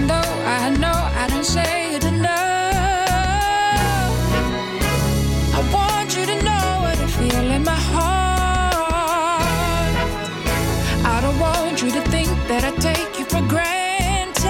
even though I know I don't say it enough. I want you to know what I feel in my heart. I don't want you to think that I take you for granted.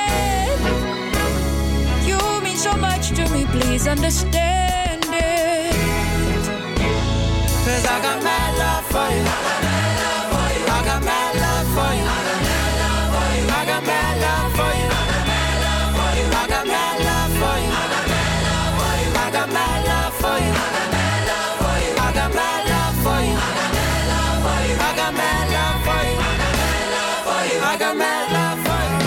You mean so much to me, please understand it. 'Cause I got mad love for you. I got mad love for you. I got mad love for you. I got mad love for you. I got mad love for you. I got mad love for you. I got mad love for you. I got mad love for you.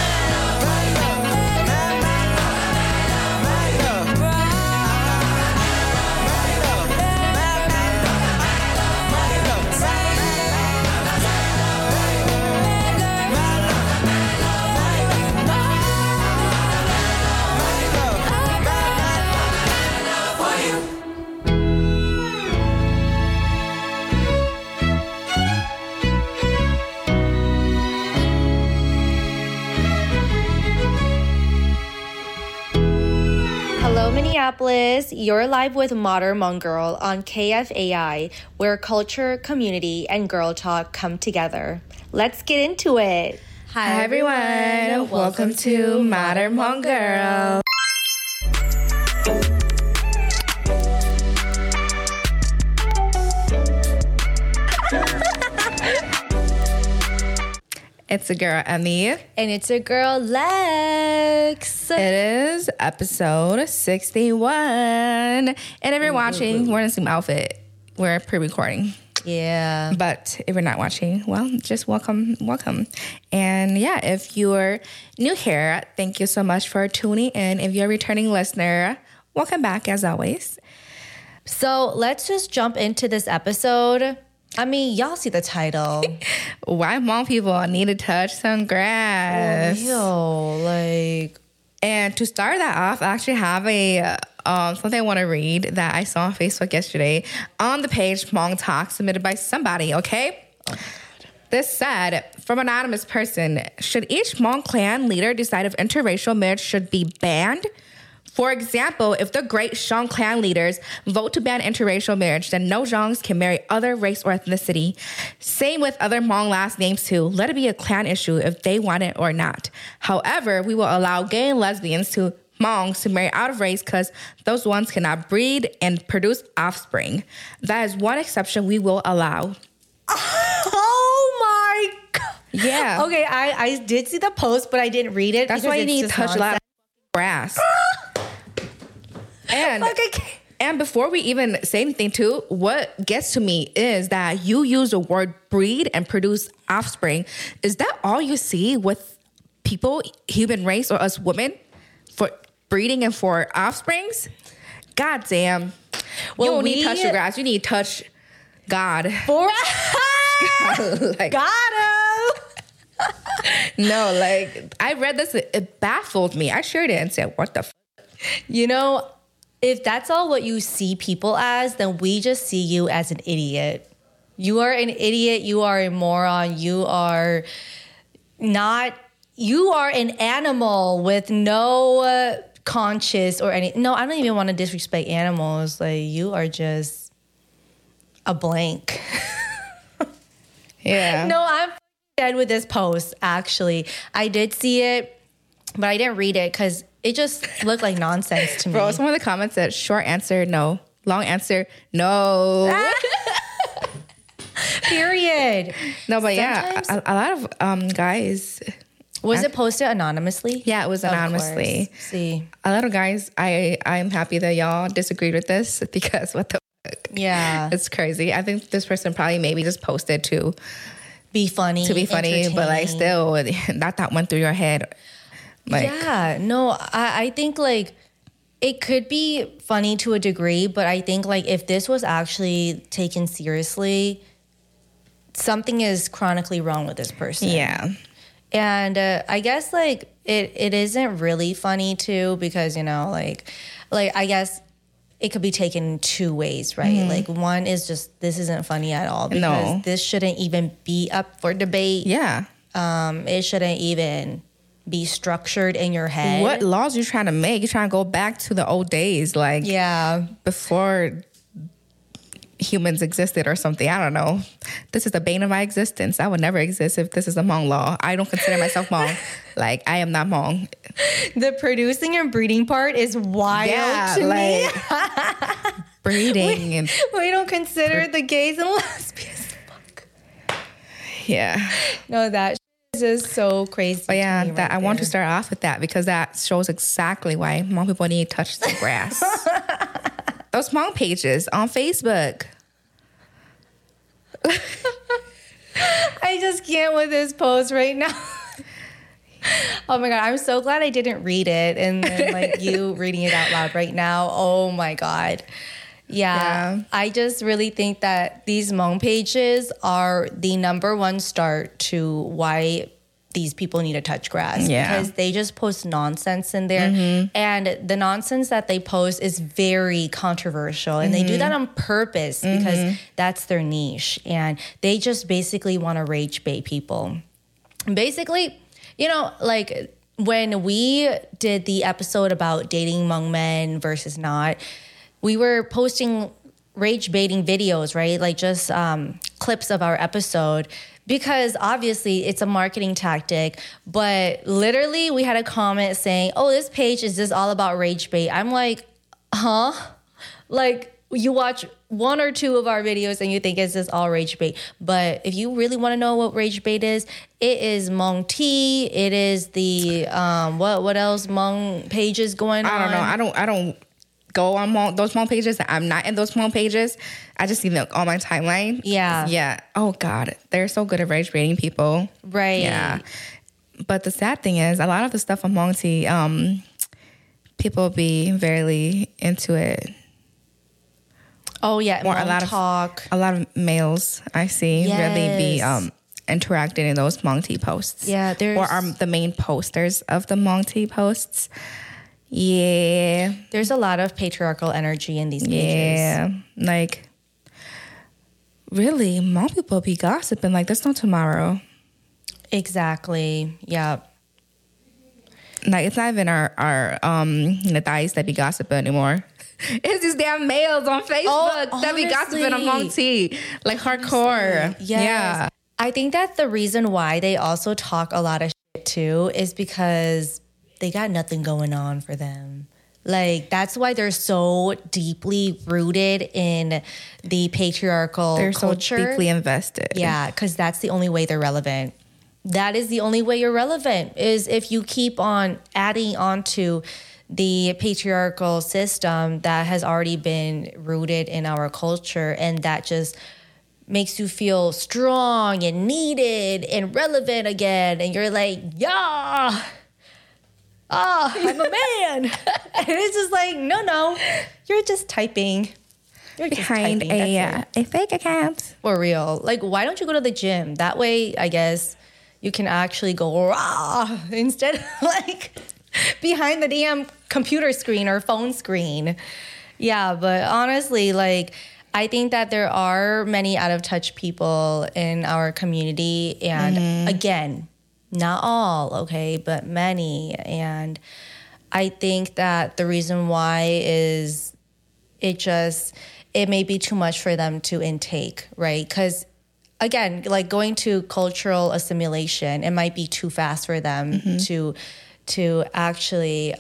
Minneapolis, you're live with Modern Hmong Girl on KFAI, where culture, community, and girl talk come together. Let's get into it. Hi everyone, welcome to Modern Hmong Girl. It's a girl, Emmy. And it's a girl, Lex. It is episode 61. And if you're watching, we're in the same outfit. We're pre-recording. Yeah. But if you're not watching, well, just welcome. And yeah, if you're new here, thank you so much for tuning in. If you're a returning listener, welcome back as always. So let's just jump into this episode. I mean, y'all see the title. Why Hmong people need to touch some grass. And to start that off, I actually have a something I want to read that I saw on Facebook yesterday on the page Hmong Talk submitted by somebody, okay? Oh, this said, from an anonymous person, should each Hmong clan leader decide if interracial marriage should be banned? For example, if the great Shang clan leaders vote to ban interracial marriage, then no Zhangs can marry other race or ethnicity. Same with other Hmong last names too. Let it be a clan issue if they want it or not. However, we will allow gay and lesbians to Hmongs to marry out of race because those ones cannot breed and produce offspring. That is one exception we will allow. Oh my God. Yeah. Okay, I did see the post, but I didn't read it. That's why you need to touch a lot of grass. And before we even say anything too, what gets to me is that you use the word breed and produce offspring. Is that all you see with people, human race or us women, for breeding and for offsprings? God damn. Well, you don't need to touch the grass. You need to touch God. For like, got him. No, like, I read this. It baffled me. I shared it and said, what the f***? You know, if that's all what you see people as, then we just see you as an idiot. You are an idiot. You are a moron. You are an animal with no conscience or any. No, I don't even want to disrespect animals. Like, you are just a blank. Yeah. No, I'm dead with this post, actually. I did see it, but I didn't read it because it just looked like nonsense to me. Bro, some of the comments said, short answer, no. Long answer, no. Period. No, but sometimes, yeah, a lot of guys. Was it posted anonymously? Yeah, it was anonymously. See, a lot of guys, I'm happy that y'all disagreed with this because what the fuck? Yeah. It's crazy. I think this person probably maybe just posted to be funny. But like still, that went through your head. Like, yeah, no, I think like it could be funny to a degree, but I think like if this was actually taken seriously, something is chronically wrong with this person. Yeah. And I guess like it isn't really funny too because, you know, like I guess it could be taken two ways, right? Mm-hmm. Like one is just this isn't funny at all because this shouldn't even be up for debate. Yeah. It shouldn't even be structured in your head. What laws you trying to make? You trying to go back to the old days, like before humans existed or something. I don't know. This is the bane of my existence. I would never exist if this is a Hmong law. I don't consider myself Hmong. Like, I am not Hmong. The producing and breeding part is wild to me. Breeding. We don't consider the gays and lesbians. Fuck. Yeah. No, that is just so crazy. But yeah, to me I want to start off with that because that shows exactly why Hmong people need to touch the grass. Those Hmong pages on Facebook. I just can't with this post right now. Oh my God, I'm so glad I didn't read it. And then like you reading it out loud right now. Oh my God. Yeah. I just really think that these Hmong pages are the number one start to why these people need to touch grass. Yeah. Because they just post nonsense in there. And the nonsense that they post is very controversial. And they do that on purpose because that's their niche. And they just basically want to rage bait people. Basically, you know, like when we did the episode about dating Hmong men versus not, we were posting rage baiting videos, right? Like just clips of our episode. Because obviously it's a marketing tactic, but literally we had a comment saying, oh, this page is just all about rage bait. I'm like, huh? Like you watch one or two of our videos and you think it's just all rage bait. But if you really want to know what rage bait is, it is Hmong tea. It is the, what else Hmong pages going on? I don't know. I don't go on those Hmong pages. I'm not in those Hmong pages. I just see them on my timeline. Yeah. Yeah. Oh God, they're so good at rage baiting people. Right. Yeah. But the sad thing is, a lot of the stuff on Hmong tea, people be very into it. Oh yeah. Or a lot of males I see really be interacting in those Hmong tea posts. Yeah. Or are the main posters of the Hmong tea posts. Yeah. There's a lot of patriarchal energy in these pages. Yeah. Like, really, Hmong people be gossiping like there's no tomorrow. Exactly. Yeah. Like, it's not even our Natais that be gossiping anymore. It's these damn males on Facebook that be gossiping on Hmong tea. Like, hardcore. Yes. Yeah. I think that the reason why they also talk a lot of shit too is because they got nothing going on for them. Like, that's why they're so deeply rooted in the patriarchal culture. They're so deeply invested. Yeah, because that's the only way they're relevant. That is the only way you're relevant, is if you keep on adding onto the patriarchal system that has already been rooted in our culture, and that just makes you feel strong and needed and relevant again. And you're like, yeah. I'm a man. And it's just like, no, you're just typing. You're just behind typing. a fake account. For real. Like, why don't you go to the gym? That way, I guess, you can actually go raw instead of like behind the damn computer screen or phone screen. Yeah, but honestly, like, I think that there are many out of touch people in our community. And again, not all, okay, but many. And I think that the reason why is it may be too much for them to intake, right? Because again, like going to cultural assimilation, it might be too fast for them to actually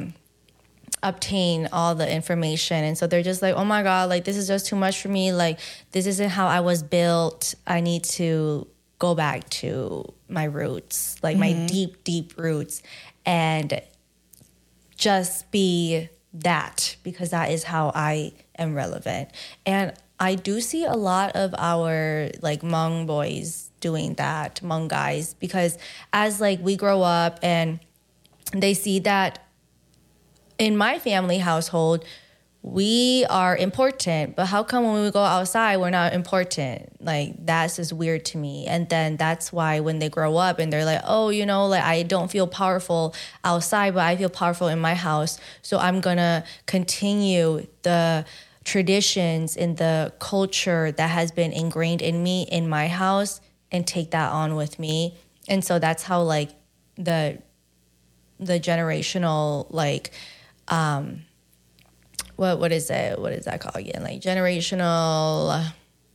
obtain all the information. And so they're just like, oh my God, like this is just too much for me. Like this isn't how I was built. I need to go back to my roots, like my deep, deep roots, and just be that, because that is how I am relevant. And I do see a lot of our like Hmong boys doing that, Hmong guys, because as like we grow up and they see that in my family household, we are important, but how come when we go outside, we're not important? Like, that's just weird to me. And then that's why when they grow up and they're like, oh, you know, like I don't feel powerful outside, but I feel powerful in my house. So I'm going to continue the traditions and the culture that has been ingrained in me in my house and take that on with me. And so that's how like the the generational like what is it? What is that called again? Like generational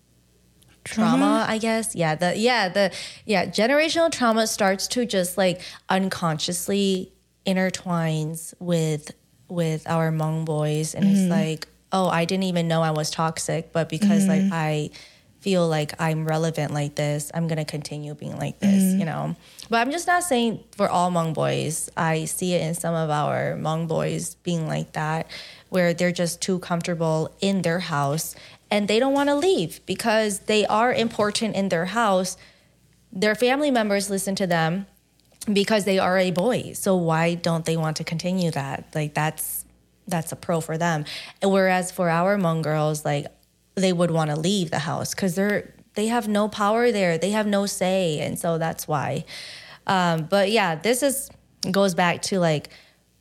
trauma, I guess. Generational trauma starts to just like unconsciously intertwines with our Hmong boys, and it's like, oh, I didn't even know I was toxic, but because like I feel like I'm relevant like this, I'm gonna continue being like this, you know. But I'm just not saying for all Hmong boys. I see it in some of our Hmong boys being like that, where they're just too comfortable in their house and they don't want to leave because they are important in their house. Their family members listen to them because they are a boy. So why don't they want to continue that? Like that's a pro for them. And whereas for our Hmong girls, like they would want to leave the house because they have no power there. They have no say. And so that's why. But yeah, goes back to like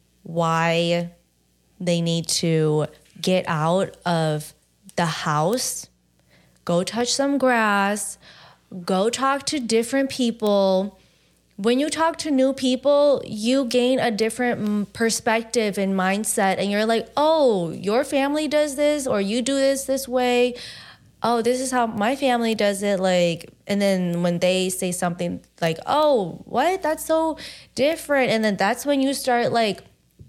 why they need to get out of the house, go touch some grass, go talk to different people. When you talk to new people, you gain a different perspective and mindset. And you're like, oh, your family does this, or you do this way. Oh, this is how my family does it. Like, and then when they say something like, oh, what? That's so different. And then that's when you start like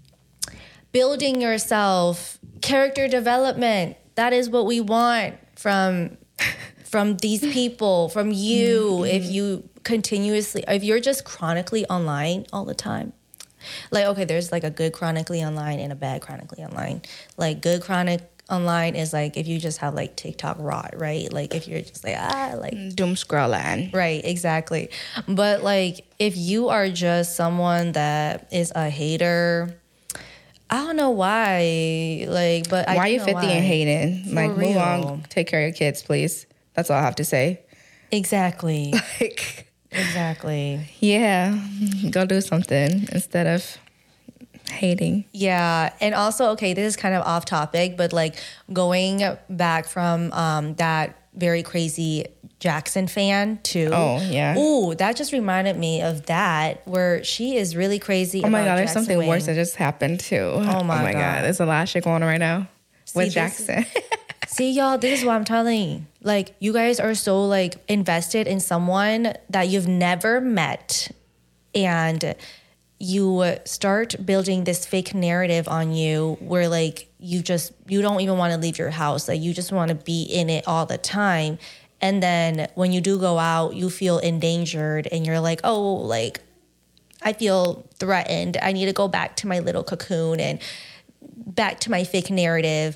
building yourself, character development. That is what we want from these people, from you. If you're just chronically online all the time. Like, okay, there's like a good chronically online and a bad chronically online. Like good chronic online is like if you just have like TikTok rot, right? Like if you're just like doom scrolling. Right, exactly. But like if you are just someone that is a hater, I don't know why. Like, but why are you 50 and hating? For like, real. move on. Take care of your kids, please. That's all I have to say. Exactly. Like, exactly. yeah, go do something instead of hating. Yeah, and also, okay, this is kind of off topic, but like going back from that very crazy Jackson fan too. Oh, yeah. Ooh, that just reminded me of that, where she is really crazy. Oh my about God, there's Jackson something Wang. worse that just happened too. Oh my God. There's a lot of shit going on right now with Jackson. See, y'all, this is what I'm telling you. Like, you guys are so like invested in someone that you've never met, and you start building this fake narrative on you where like you don't even want to leave your house. Like you just want to be in it all the time. And then when you do go out, you feel endangered and you're like, oh, like I feel threatened. I need to go back to my little cocoon and back to my fake narrative.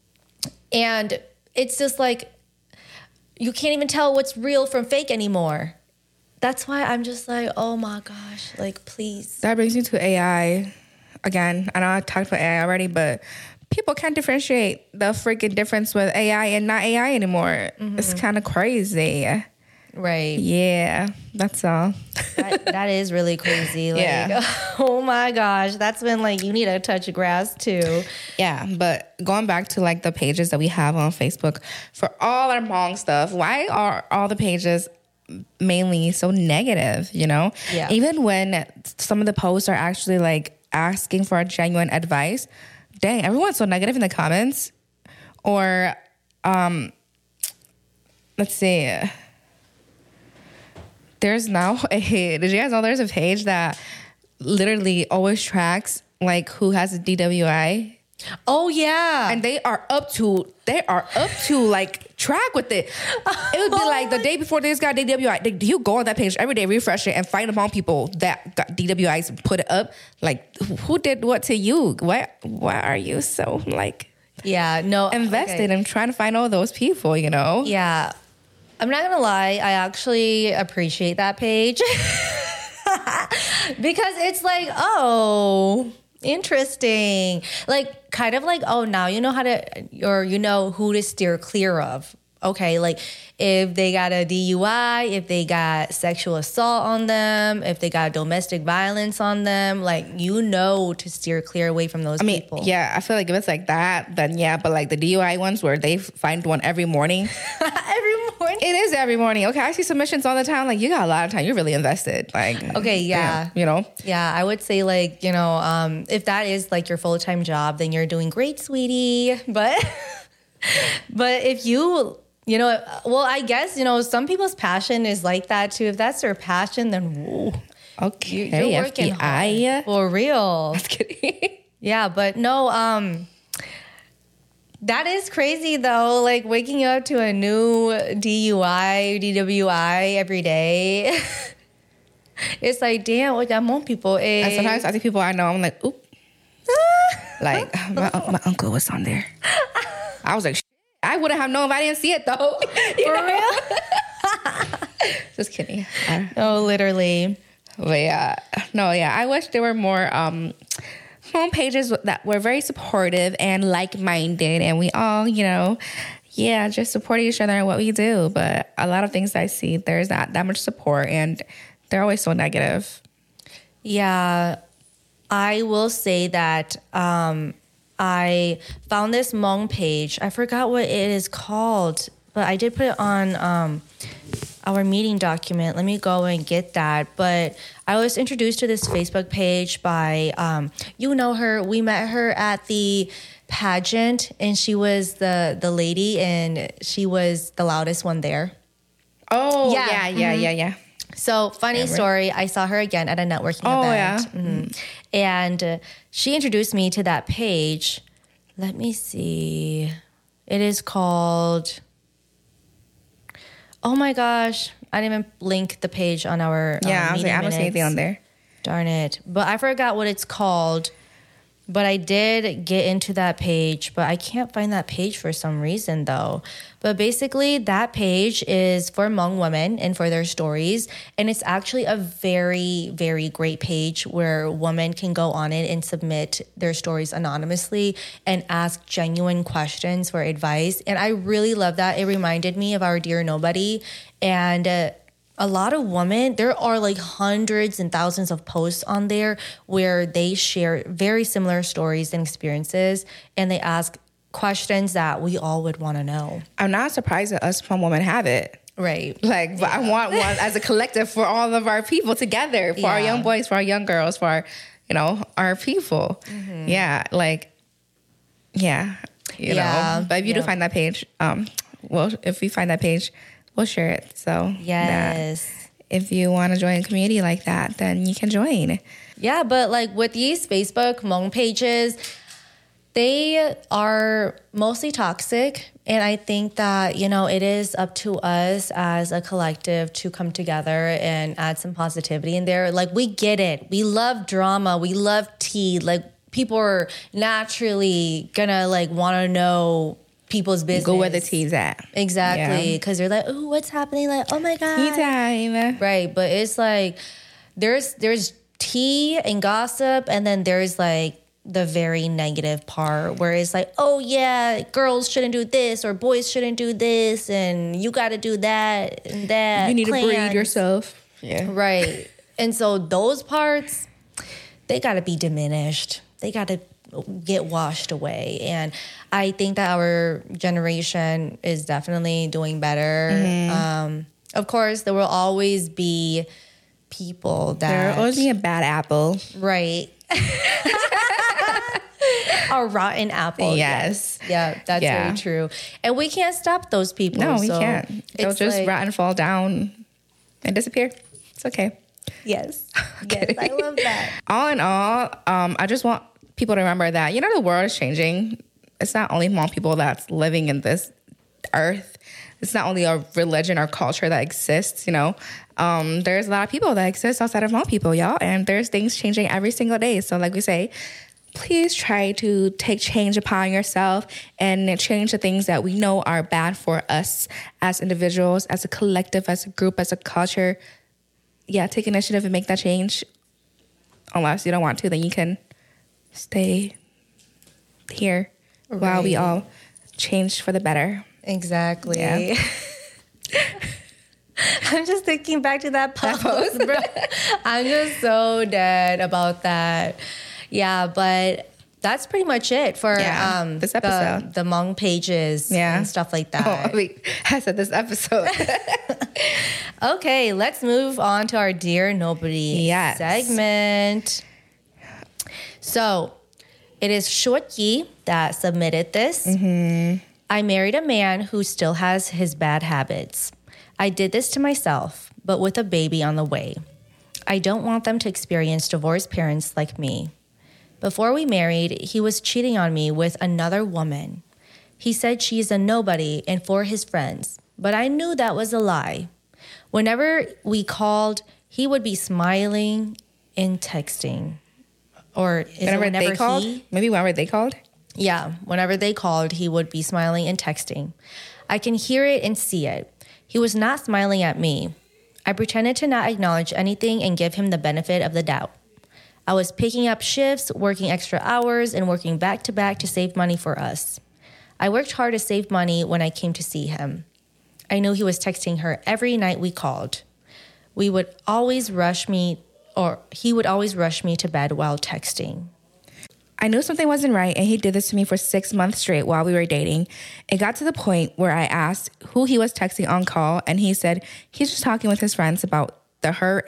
And it's just like, you can't even tell what's real from fake anymore. That's why I'm just like, oh my gosh, like, please. That brings me to AI. Again, I know I talked about AI already, but people can't differentiate the freaking difference with AI and not AI anymore. Mm-hmm. It's kind of crazy. Right. Yeah, that's all. That is really crazy. Like, yeah. Oh my gosh, that's when like you need to touch grass too. Yeah, but going back to like the pages that we have on Facebook for all our Hmong stuff, why are all the pages mainly so negative, you know? Yeah. Even when some of the posts are actually like asking for genuine advice, dang, everyone's so negative in the comments. Or, let's see. There's now did you guys know there's a page that literally always tracks like who has a DWI? Oh yeah. And they are up to like track with it. It would be like the day before this got DWI. You go on that page every day, refresh it, and find among people that got DWIs and put it up. Like, who did what to you? Why are you so like invested in trying to find all those people, you know? Yeah. I'm not gonna lie, I actually appreciate that page. Because it's like, oh, interesting. Like, kind of like, oh, now you know how to, or you know who to steer clear of okay, like if they got a DUI, if they got sexual assault on them, if they got domestic violence on them, like, you know, to steer clear away from those people. Yeah, I feel like if it's like that, then yeah, but like the DUI ones where they find one every morning. Every morning. It is every morning. Okay, I see submissions all the time. Like, you got a lot of time. You're really invested. Like, Okay, yeah. damn, you know? Yeah, I would say, like, you know, if that is like your full-time job, then you're doing great, sweetie. But but if you know, well, I guess, you know, some people's passion is like that too. If that's their passion, then whoa, Okay, you're working FBI. hard. For real. Just kidding. Yeah, but no, that is crazy though. Like waking up to a new DUI, DWI every day. It's like, damn, what that more people is. And sometimes I see people I know, I'm like, oop. Like, my uncle was on there. I was like, I wouldn't have known if I didn't see it though. For real? Just kidding. No, literally. But yeah, no, yeah. I wish there were more home pages that were very supportive and like-minded, and we all, you know, yeah, just support each other in what we do. But a lot of things I see, there's not that much support, and they're always so negative. Yeah, I will say that I found this Hmong page. I forgot what it is called, but I did put it on our meeting document. Let me go and get that. But I was introduced to this Facebook page by, you know her. We met her at the pageant, and she was the lady, and she was the loudest one there. Oh, Yeah. yeah. So, funny story, I saw her again at a networking event. Yeah. Mhm. And she introduced me to that page. Let me see. It is called... Oh my gosh. I didn't even link the page on our Yeah, I was like, I don't see anything on there. Darn it. But I forgot what it's called. But I did get into that page, but I can't find that page for some reason though. But basically that page is for Hmong women and for their stories. And it's actually a very, very great page where women can go on it and submit their stories anonymously and ask genuine questions for advice. And I really love that. It reminded me of our Dear Nobody. And a lot of women, there are like hundreds and thousands of posts on there where they share very similar stories and experiences, and they ask questions that we all would want to know. I'm not surprised that us Hmong women have it. Right. Like, but I want one as a collective for all of our people together, for our young boys, for our young girls, for our, you know, our people. Mm-hmm. Yeah, like, yeah, you know. But if you do find that page, well, if we find that page, we'll share it. So yes, if you want to join a community like that, then you can join. Yeah, but like with these Facebook Hmong pages, they are mostly toxic. And I think that, you know, it is up to us as a collective to come together and add some positivity in there. Like, we get it. We love drama. We love tea. Like, people are naturally gonna like want to know people's business. Go where the tea's at. Exactly. Because they're like, oh, what's happening? Like, oh my God. Tea time. Right. But it's like, there's tea and gossip, and then there's like the very negative part where it's like, oh yeah, girls shouldn't do this or boys shouldn't do this, and you got to do that and that. You need plans. to breed yourself. Yeah. Right. And so those parts, they got to be diminished. They got to get washed away. And I think that our generation is definitely doing better. Mm-hmm. Of course, there will always be people that... There will always be a bad apple. Right. A rotten apple. Yes. Yeah, that's very true. And we can't stop those people. No, we can't. They'll just like, rot and fall down and disappear. It's okay. Yes. Yes, I love that. All in all, I just want people to remember that, you know, the world is changing. It's not only Hmong people that's living in this earth. It's not only a religion or culture that exists, you know. There's a lot of people that exist outside of Hmong people, y'all. And there's things changing every single day. So like we say, please try to take change upon yourself and change the things that we know are bad for us as individuals, as a collective, as a group, as a culture. Yeah, take initiative and make that change. Unless you don't want to, then you can stay here while we all change for the better. Exactly. Yeah. I'm just thinking back to that post, bro. I'm just so dead about that. Yeah, but that's pretty much it for this episode. the Hmong pages and stuff like that. Oh, wait, I said this episode. Okay, let's move on to our Dear Nobody segment. So, it is Short Yi that submitted this. I married a man who still has his bad habits. I did this to myself, but with a baby on the way. I don't want them to experience divorced parents like me. Before we married, he was cheating on me with another woman. He said she's a nobody and for his friends, but I knew that was a lie. Whenever we called, he would be smiling and texting. Or is whenever it whenever they called? Maybe whenever they called? Yeah, whenever they called, he would be smiling and texting. I can hear it and see it. He was not smiling at me. I pretended to not acknowledge anything and give him the benefit of the doubt. I was picking up shifts, working extra hours, and working back to back to save money for us. I worked hard to save money when I came to see him. I knew he was texting her every night we called. He would always rush me to bed while texting. I knew something wasn't right, and he did this to me for 6 months straight while we were dating. It got to the point where I asked who he was texting on call, and he said he's just talking with his friends about the girl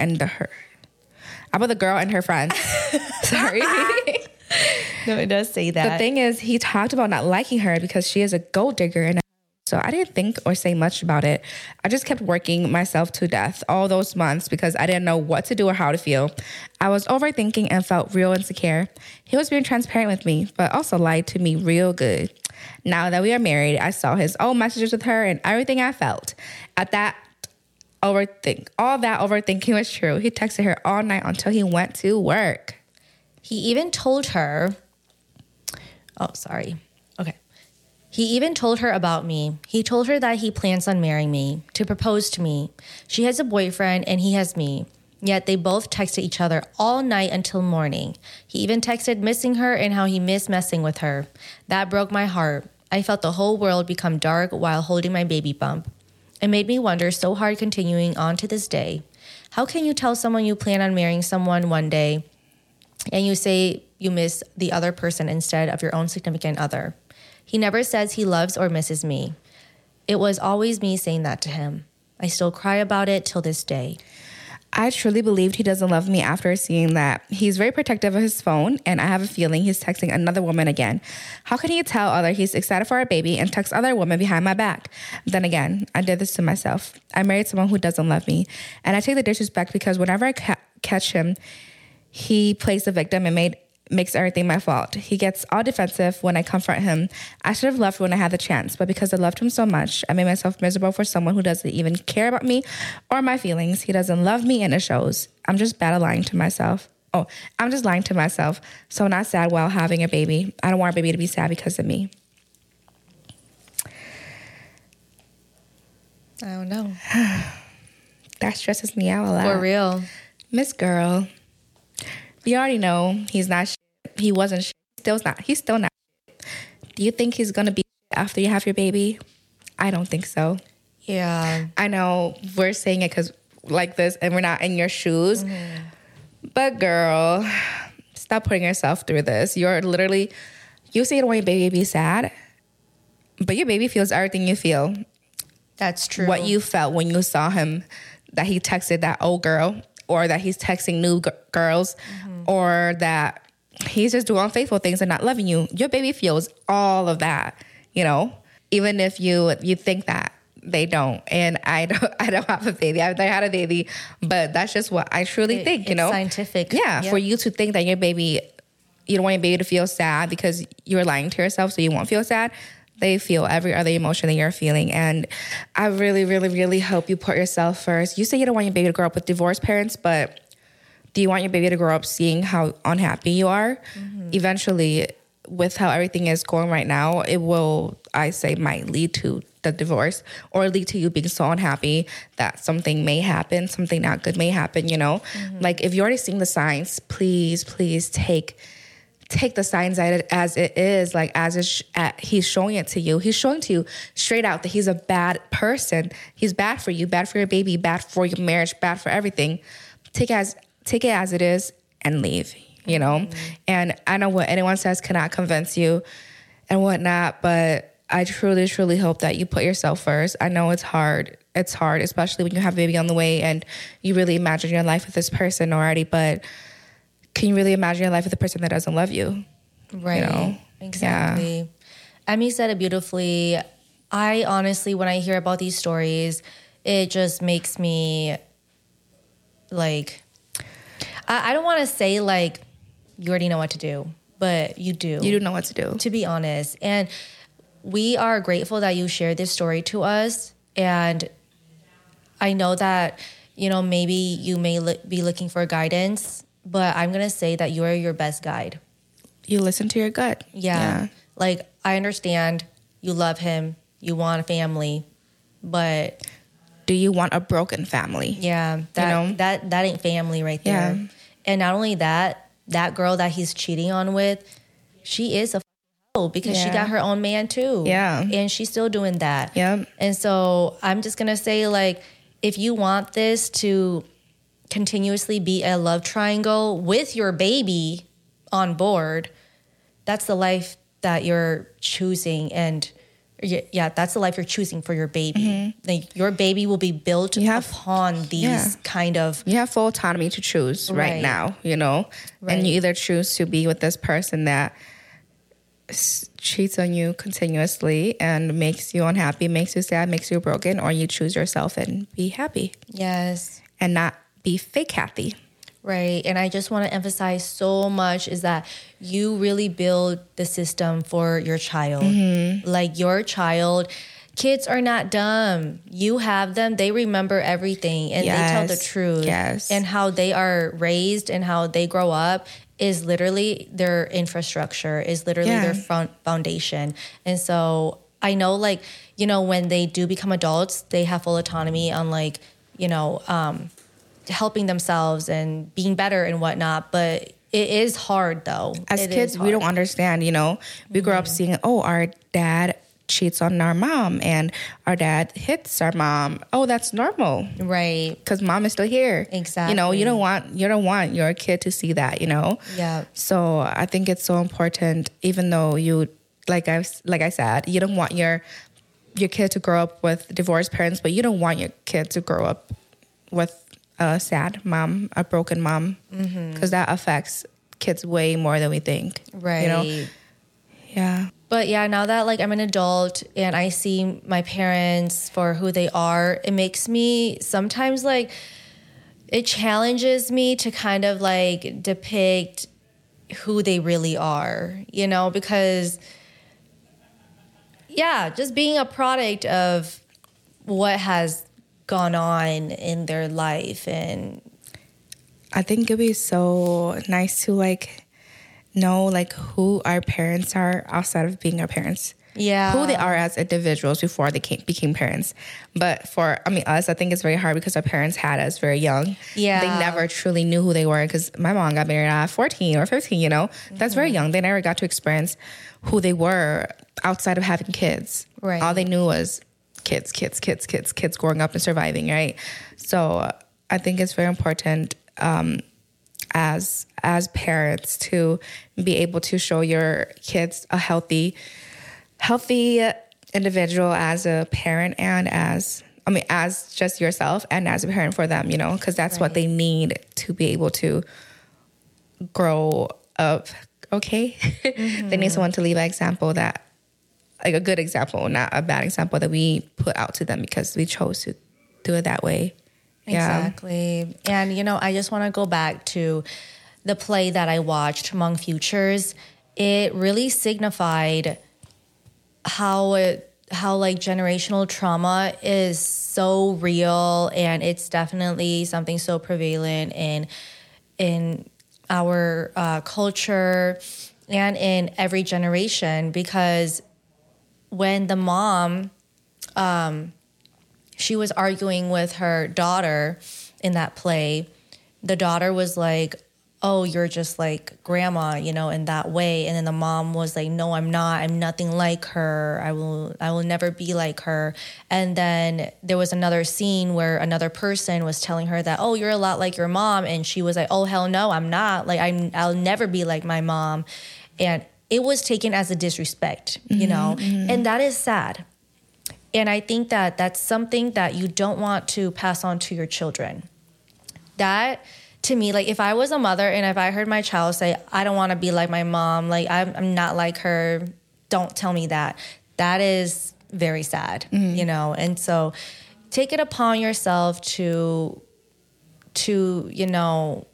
and her friends. Sorry. No, it does say that. The thing is, he talked about not liking her because she is a gold digger, and so I didn't think or say much about it. I just kept working myself to death all those months because I didn't know what to do or how to feel. I was overthinking and felt real insecure. He was being transparent with me, but also lied to me real good. Now that we are married, I saw his old messages with her and everything I felt. All that overthinking was true. He texted her all night until he went to work. He even told her... Oh, sorry. Okay. He even told her about me. He told her that he plans on marrying me, to propose to me. She has a boyfriend and he has me. Yet they both texted each other all night until morning. He even texted missing her and how he missed messing with her. That broke my heart. I felt the whole world become dark while holding my baby bump. It made me wonder so hard continuing on to this day. How can you tell someone you plan on marrying someone one day and you say you miss the other person instead of your own significant other? He never says he loves or misses me. It was always me saying that to him. I still cry about it till this day. I truly believed he doesn't love me after seeing that. He's very protective of his phone, and I have a feeling he's texting another woman again. How can he tell other he's excited for our baby and text other women behind my back? Then again, I did this to myself. I married someone who doesn't love me, and I take the disrespect because whenever I catch him, he plays the victim and makes everything my fault. He gets all defensive when I confront him. I should have left when I had the chance, but because I loved him so much, I made myself miserable for someone who doesn't even care about me or my feelings. He doesn't love me and it shows. I'm just lying to myself. So I'm not sad while having a baby. I don't want a baby to be sad because of me. I don't know. That stresses me out a lot. For real. Miss Girl. You already know he's not shit. He wasn't shit. He's still not shit. Do you think he's going to be shit after you have your baby? I don't think so. Yeah. I know we're saying it because like this and we're not in your shoes. Mm-hmm. But girl, stop putting yourself through this. You're literally, you say you don't want your baby to be sad, but your baby feels everything you feel. That's true. What you felt when you saw him, that he texted that old girl, or that he's texting new girls, or that he's just doing unfaithful things and not loving you. Your baby feels all of that, you know, even if you think that they don't. And I don't have a baby. I've never had a baby, but that's just what I truly think, you know. It's scientific. Yeah, for you to think that your baby, you don't want your baby to feel sad because you're lying to yourself so you won't feel sad. They feel every other emotion that you're feeling. And I really, really, really hope you put yourself first. You say you don't want your baby to grow up with divorced parents, but do you want your baby to grow up seeing how unhappy you are? Mm-hmm. Eventually, with how everything is going right now, it will, I say, might lead to the divorce or lead to you being so unhappy that something may happen, something not good may happen, you know? Mm-hmm. Like, if you're already seeing the signs, please, please take take the signs as it is, like he's showing it to you. He's showing to you straight out that he's a bad person. He's bad for you, bad for your baby, bad for your marriage, bad for everything. Take it as it is and leave, you know? And I know what anyone says cannot convince you and whatnot, but I truly, truly hope that you put yourself first. I know it's hard. It's hard, especially when you have a baby on the way and you really imagine your life with this person already, but can you really imagine your life with a person that doesn't love you? Right. You know? Exactly. Yeah. Emmy said it beautifully. I honestly, when I hear about these stories, it just makes me like, I don't want to say like, you already know what to do, but you do. You do know what to do. To be honest. And we are grateful that you shared this story to us. And I know that, you know, maybe you may be looking for guidance, but I'm going to say that you are your best guide. You listen to your gut. Yeah. Like, I understand you love him, you want a family, but do you want a broken family? Yeah, that ain't family right there. Yeah. And not only that girl that he's cheating on with, she is a hoe because she got her own man too. Yeah. And she's still doing that. Yeah. And so I'm just going to say, like, if you want this to continuously be a love triangle with your baby on board, that's the life that you're choosing. And yeah, that's the life you're choosing for your baby. Like, your baby will be built upon these kind of... You have full autonomy to choose right now, you know? Right. And you either choose to be with this person that cheats on you continuously and makes you unhappy, makes you sad, makes you broken, or you choose yourself and be happy. Yes. And not be fake happy. Right. And I just want to emphasize so much is that you really build the system for your child. Like, your child, kids are not dumb. You have them. They remember everything and they tell the truth. Yes. And how they are raised and how they grow up is literally their infrastructure, is literally their foundation. And so I know, like, you know, when they do become adults, they have full autonomy on, like, you know, helping themselves and being better and whatnot, but it is hard though. As kids, we don't understand, you know. We grow up seeing, our dad cheats on our mom and our dad hits our mom. Oh, that's normal. Right. Because mom is still here. Exactly. You know, you don't want your kid to see that, you know. Yeah. So I think it's so important, even though you, like I said, you don't want your kid to grow up with divorced parents, but you don't want your kid to grow up with a sad mom, a broken mom, because that affects kids way more than we think. Right. You know? Yeah. But yeah, now that, like, I'm an adult and I see my parents for who they are, it makes me sometimes, like, it challenges me to kind of, like, depict who they really are, you know, because, yeah, just being a product of what has gone on in their life. And I think it'd be so nice to, like, know, like, who our parents are outside of being our parents. Yeah. Who they are as individuals before they became parents. But for, us, I think it's very hard because our parents had us very young. Yeah. They never truly knew who they were because my mom got married at 14 or 15, you know? That's very young. They never got to experience who they were outside of having kids. Right. All they knew was kids growing up and surviving, right? So I think it's very important as parents to be able to show your kids a healthy individual as a parent and as just yourself and as a parent for them, you know, because that's what they need to be able to grow up. Okay. They need someone to leave an example that, like, a good example, not a bad example that we put out to them because we chose to do it that way. Exactly. And, you know, I just want to go back to the play that I watched, Among Futures. It really signified how like generational trauma is so real, and it's definitely something so prevalent in our culture and in every generation, because when the mom, she was arguing with her daughter in that play, the daughter was like, oh, you're just like grandma, you know, in that way. And then the mom was like, no, I'm not. I'm nothing like her. I will never be like her. And then there was another scene where another person was telling her that, oh, you're a lot like your mom. And she was like, oh, hell no, I'm not. Like, I'll never be like my mom. And it was taken as a disrespect, you know, and that is sad. And I think that that's something that you don't want to pass on to your children. That, to me, like if I was a mother and if I heard my child say, I don't want to be like my mom, like I'm not like her, don't tell me that. That is very sad, you know? And so take it upon yourself to, you know,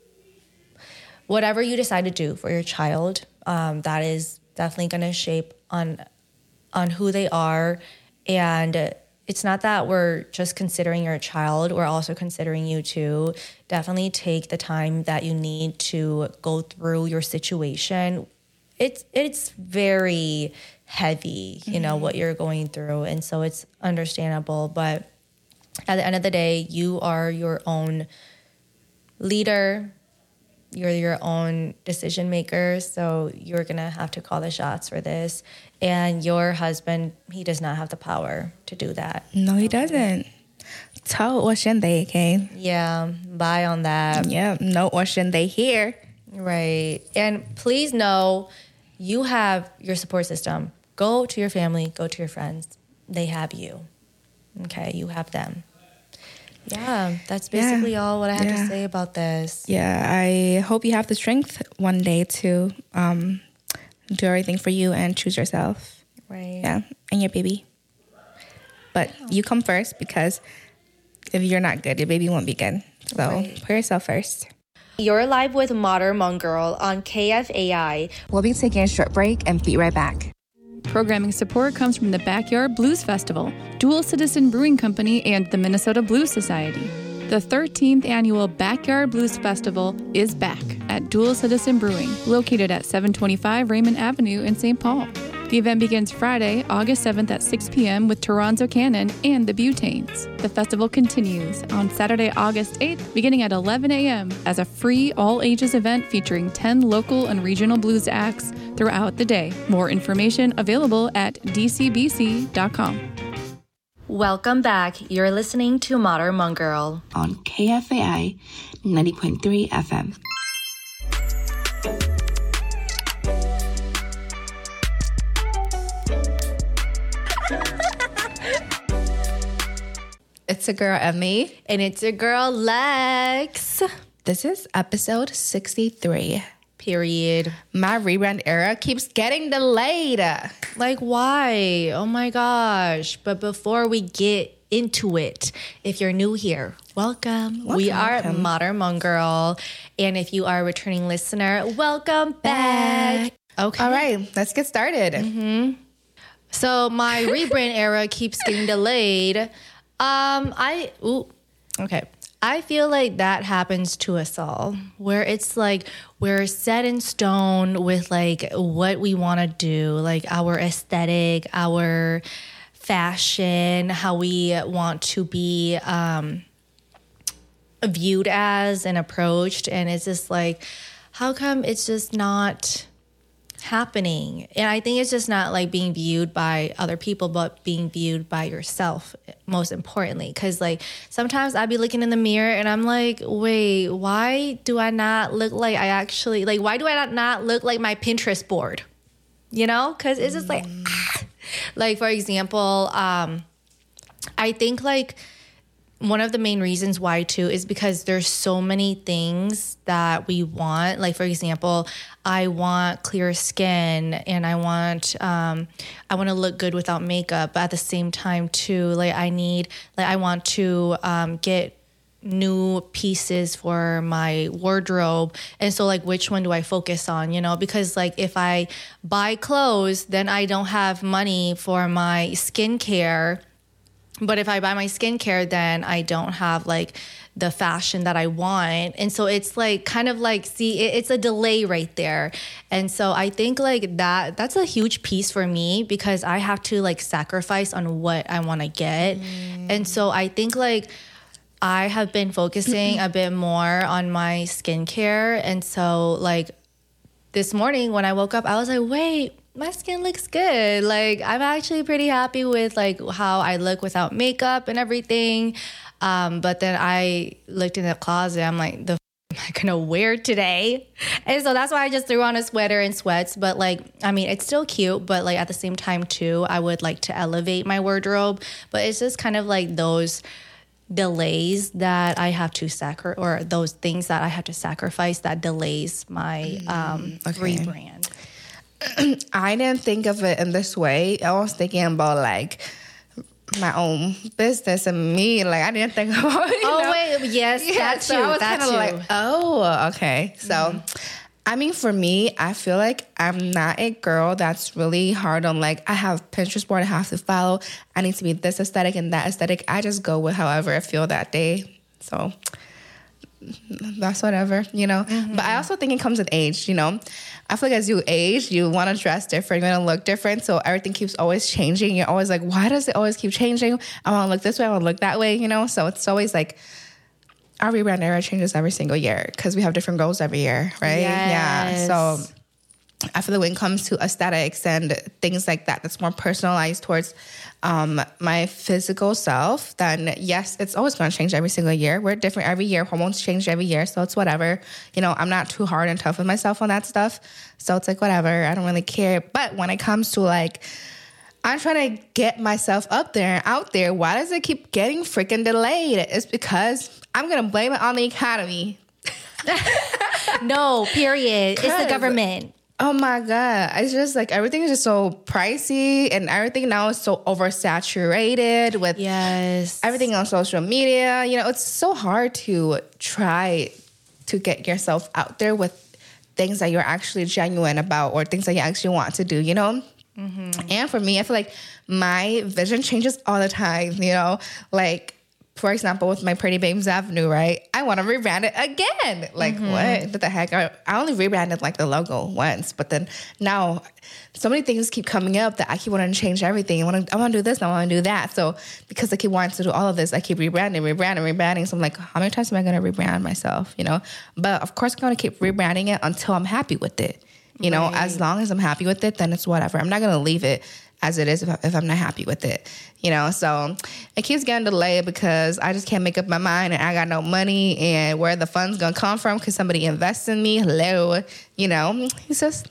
whatever you decide to do for your child, that is definitely going to shape on who they are. And it's not that we're just considering your child, we're also considering you too. Definitely take the time that you need to go through your situation. It's very heavy, you know, what you're going through. And so it's understandable. But at the end of the day, you are your own leader. You're your own decision maker. So you're going to have to call the shots for this. And your husband, he does not have the power to do that. No, he doesn't. Tell or shinde, okay? Yeah, bye on that. Yeah, no or shinde here. Right. And please know you have your support system. Go to your family, go to your friends. They have you. Okay, you have them. Yeah, that's basically all what I have to say about this. Yeah, I hope you have the strength one day to do everything for you and choose yourself. Right. Yeah, and your baby. But you come first, because if you're not good, your baby won't be good. So put yourself first. You're live with Modern Hmong Girl on KFAI. We'll be taking a short break and be right back. Programming support comes from the Backyard Blues Festival, Dual Citizen Brewing Company, and the Minnesota Blues Society. The 13th annual Backyard Blues Festival is back at Dual Citizen Brewing, located at 725 Raymond Avenue in St. Paul. The event begins Friday, August 7th at 6 p.m. with Toronzo Cannon and the Butanes. The festival continues on Saturday, August 8th, beginning at 11 a.m. as a free all-ages event featuring 10 local and regional blues acts throughout the day. More information available at dcbc.com. Welcome back. You're listening to Modern Hmong Girl on KFAI 90.3 FM. It's a girl, Emmy. And it's your girl, Lex. This is episode 63. Period. My rebrand era keeps getting delayed. Like, why? Oh my gosh. But before we get into it, if you're new here, welcome. We are Modern Hmong Girl. And if you are a returning listener, welcome back. Okay. All right, let's get started. So my rebrand era keeps getting delayed. Okay. I feel like that happens to us all, where it's like we're set in stone with like what we want to do, like our aesthetic, our fashion, how we want to be viewed as and approached. And it's just like, how come it's just not happening? And I think it's just not like being viewed by other people, but being viewed by yourself, most importantly. Because like sometimes I'd be looking in the mirror and I'm like, wait, why do I not look like I actually, like, why do I not look like my Pinterest board? You know? Because it's just like, like, for example, I think like one of the main reasons why too is because there's so many things that we want. Like, for example, I want clear skin and I want to look good without makeup. But at the same time too, I want to get new pieces for my wardrobe. And so like, which one do I focus on, you know? Because like if I buy clothes, then I don't have money for my skincare. But if I buy my skincare, then I don't have like the fashion that I want. And so it's like kind of like, see, it's a delay right there. And so I think like that's a huge piece for me because I have to like sacrifice on what I want to get. And so I think like I have been focusing a bit more on my skincare. And so like this morning when I woke up, I was like, wait, my skin looks good. Like I'm actually pretty happy with like how I look without makeup and everything. But then I looked in the closet. I'm like, the am I gonna wear today? And so that's why I just threw on a sweater and sweats. But like, I mean, it's still cute, but like at the same time too, I would like to elevate my wardrobe. But it's just kind of like those delays that I have to or those things that I have to sacrifice that delays my rebrand. I didn't think of it in this way. I was thinking about like my own business and me. Like I didn't think about it. Wait, yes, that's so you. I was That's kind of you. like, oh, okay. So, I mean, for me, I feel like I'm not a girl that's really hard on like I have Pinterest board I have to follow. I need to be this aesthetic and that aesthetic. I just go with however I feel that day. So that's whatever, you know. But I also think it comes with age, you know. I feel like as you age, you want to dress different, you want to look different. So everything keeps always changing. You're always like, why does it always keep changing? I want to look this way, I want to look that way, you know. So it's always like our rebrand era changes every single year because we have different goals every year, right? Yes. Yeah. So I feel like when it comes to aesthetics and things like that, that's more personalized towards my physical self, then yes, it's always going to change every single year. We're different every year. Hormones change every year. So it's whatever. You know, I'm not too hard and tough with myself on that stuff. So it's like, whatever. I don't really care. But when it comes to like, I'm trying to get myself up there and out there, why does it keep getting freaking delayed? It's because I'm going to blame it on the economy. No, period. It's the 'Cause- government. Oh my God. It's just like everything is just so pricey and everything now is so oversaturated with everything on social media. You know, it's so hard to try to get yourself out there with things that you're actually genuine about or things that you actually want to do, you know? And for me, I feel like my vision changes all the time, you know? Like, for example, with my Pretty Babes Avenue, right? I want to rebrand it again. Like, what the heck? I only rebranded like the logo once, but then now so many things keep coming up that I keep wanting to change everything. I want to do this, I want to do that. So because I keep wanting to do all of this, I keep rebranding. So I'm like, how many times am I going to rebrand myself, you know? But of course, I'm going to keep rebranding it until I'm happy with it. You know, as long as I'm happy with it, then it's whatever. I'm not going to leave it as it is if I'm not happy with it, you know? So it keeps getting delayed because I just can't make up my mind and I got no money and where the funds gonna come from because somebody invests in me. Hello, you know? It's just...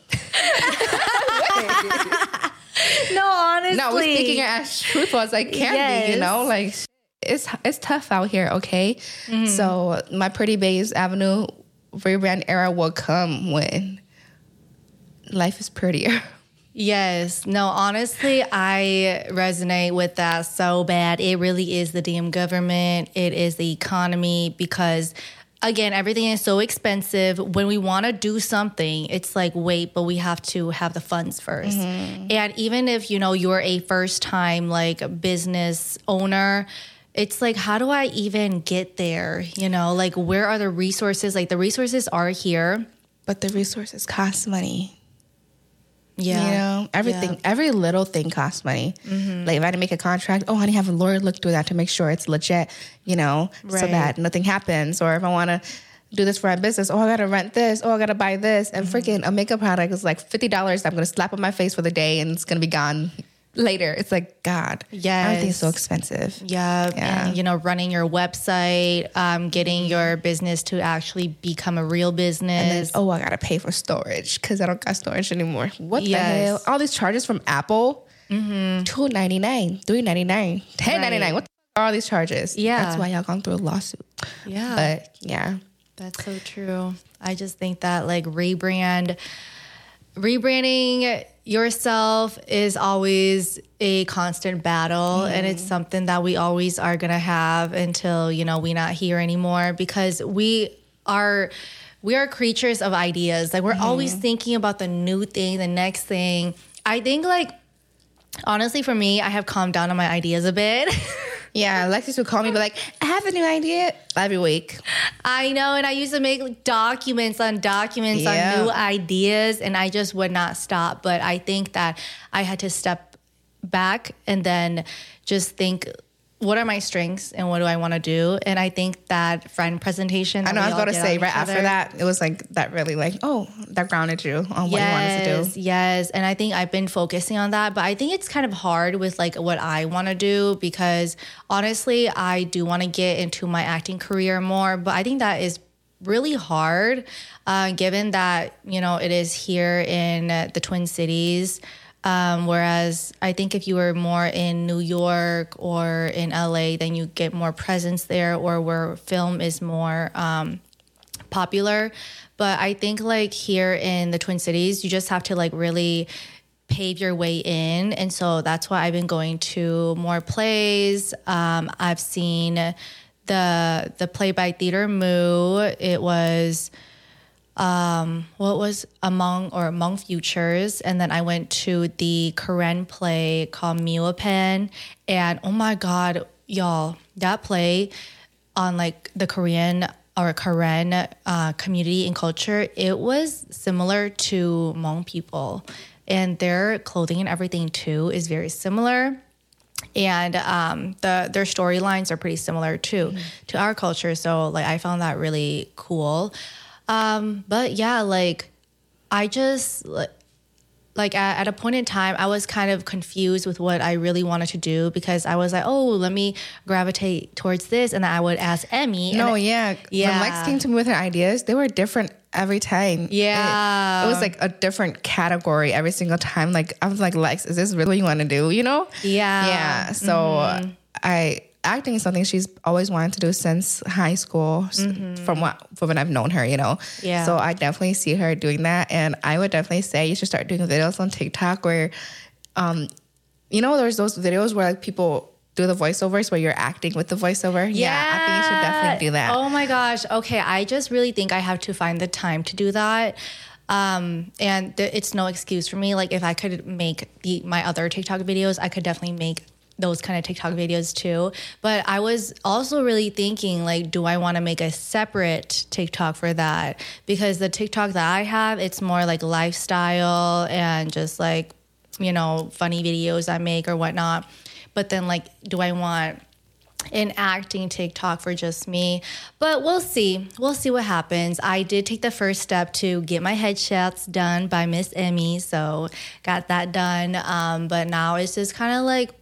No, honestly. No, we're speaking as truthful as I can be, you know? Like, it's tough out here, okay? So my Pretty Babes Avenue rebrand era will come when life is prettier. Yes. No, honestly, I resonate with that so bad. It really is the damn government. It is the economy because, again, everything is so expensive. When we want to do something, it's like, wait, but we have to have the funds first. And even if, you know, you're a first-time, like, business owner, it's like, how do I even get there? You know, like, where are the resources? Like, the resources are here. But the resources cost money. Yeah. You know, everything, every little thing costs money. Like if I had to make a contract, I need to have a lawyer look through that to make sure it's legit, you know, so that nothing happens. Or if I want to do this for my business, I got to rent this, I got to buy this. And freaking a makeup product is like $50 that I'm going to slap on my face for the day and it's going to be gone later. It's like, God, everything's so expensive. Yeah. And, you know, running your website, getting your business to actually become a real business. And then, I got to pay for storage because I don't got storage anymore. What the hell? All these charges from Apple, $2.99, $3.99, $10.99. What the are all these charges? Yeah. That's why y'all gone through a lawsuit. Yeah. But yeah. That's so true. I just think that like rebranding yourself is always a constant battle and it's something that we always are going to have until, you know, we're not here anymore because we are creatures of ideas. Like we're always thinking about the new thing, the next thing. I think like, honestly for me, I have calmed down on my ideas a bit. Yeah, Alexis would call me, but like, I have a new idea every week. I know, and I used to make like, documents on new ideas, and I just would not stop. But I think that I had to step back and then just think what are my strengths and what do I want to do? And I think that friend presentation. I know, I was about to say, right after other, that, it was like that really like, that grounded you on what you wanted to do. Yes. And I think I've been focusing on that. But I think it's kind of hard with like what I want to do because honestly, I do want to get into my acting career more. But I think that is really hard given that, you know, it is here in the Twin Cities. Whereas I think if you were more in New York or in LA, then you get more presence there or where film is more popular. But I think like here in the Twin Cities, you just have to like really pave your way in. And so that's why I've been going to more plays. I've seen the play by Theater Moo. It was... what was Among Futures, and then I went to the Korean play called Miopen, and oh my god, y'all, that play on like the Korean community and culture, it was similar to Hmong people, and their clothing and everything too is very similar. And their storylines are pretty similar too to our culture, so like I found that really cool. But yeah, like I just like at a point in time, I was kind of confused with what I really wanted to do because I was like, oh, let me gravitate towards this. And then I would ask Emmy. No, yeah. When Lex came to me with her ideas, they were different every time. Yeah. It was like a different category every single time. Like, I was like, Lex, is this really what you want to do? You know? Yeah. Yeah. So acting is something she's always wanted to do since high school, from when I've known her, you know. Yeah. So I definitely see her doing that, and I would definitely say you should start doing videos on TikTok where, you know, there's those videos where like people do the voiceovers where you're acting with the voiceover. Yeah, I think you should definitely do that. Oh my gosh. Okay, I just really think I have to find the time to do that. And it's no excuse for me. Like if I could make my other TikTok videos, I could definitely make those kind of TikTok videos too. But I was also really thinking like, do I want to make a separate TikTok for that? Because the TikTok that I have, it's more like lifestyle and just like, you know, funny videos I make or whatnot. But then like, do I want an acting TikTok for just me? But we'll see. We'll see what happens. I did take the first step to get my headshots done by Miss Emmy. So got that done. But now it's just kind of like,